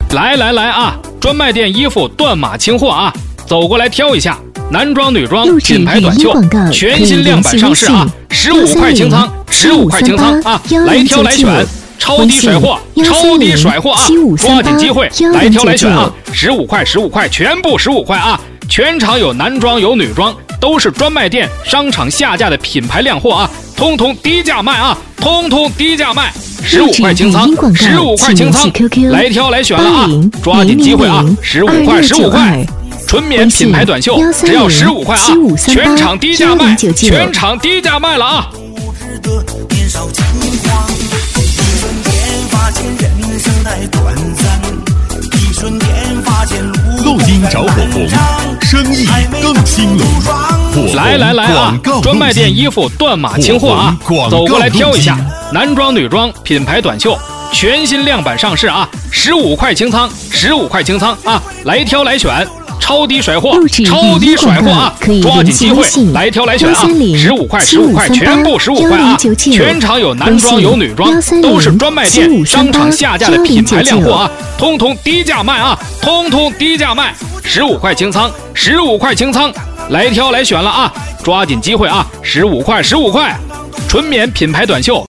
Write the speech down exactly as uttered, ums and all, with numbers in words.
来来来啊！专卖店衣服断码清货啊！走过来挑一下，男装、女装、品牌短袖，全新量版上市啊！十五块清仓，十五块清仓啊！来挑来选，超低甩货，超低甩货啊！抓紧机会，来挑来选啊！十五块，十五块，全部十五块啊！全场有男装有女装，都是专卖店商场下架的品牌靓货啊！通通低价卖啊！通通低价卖。十五块清仓，十五块清仓，来挑来选了啊！抓紧机会啊！十五块，十五块，纯棉品牌短袖，只要十五块啊！全场低价卖，全场低价卖了啊！ 录音找火红，生意更兴隆。 来来来啊！专卖店衣服断码清货啊！走过来挑一下，男装、女装、品牌短袖，全新量版上市啊！十五块清仓，十五块清仓啊！来挑来选，超低甩货，超低甩货啊！抓紧机会，来挑来选啊！十五块，十五块，全部十五块啊！全场有男装有女装，都是专卖店商场下架的品牌靓货啊！通通低价卖啊！通通低价卖，十五块清仓，十五块清仓。来挑来选了啊！抓紧机会啊！十五块，十五块，纯棉品牌短袖。